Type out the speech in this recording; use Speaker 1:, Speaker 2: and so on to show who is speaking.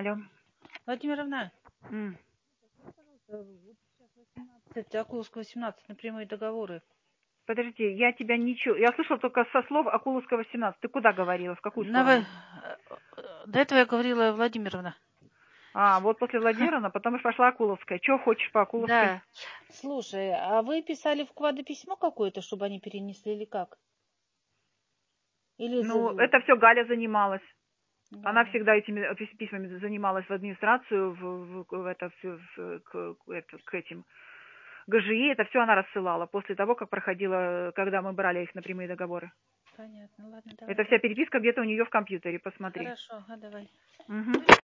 Speaker 1: Алло.
Speaker 2: Владимировна,
Speaker 1: М.
Speaker 2: вот сейчас 18, Акуловская 18, на прямые договоры.
Speaker 1: Подожди, я тебя ничего... Я слышала только со слов Акуловского 17. Ты куда говорила? В какую сторону?
Speaker 2: До этого я говорила Владимировна.
Speaker 1: А, вот после Владимировна, потом и пошла Акуловская. Чего хочешь по Акуловской?
Speaker 2: Да. Слушай, а вы писали в КВАДа письмо какое-то, чтобы они перенесли или как? Или
Speaker 1: Ну, это все Галя занималась. Она
Speaker 2: Галя?
Speaker 1: всегда этими письмами занималась в администрацию, к этим ГЖИ. Это все она рассылала после того, как проходила, когда мы брали их на прямые договоры.
Speaker 2: Понятно, ладно, давай.
Speaker 1: Это вся переписка где-то у нее в компьютере, посмотри.
Speaker 2: Хорошо, давай.
Speaker 1: Угу.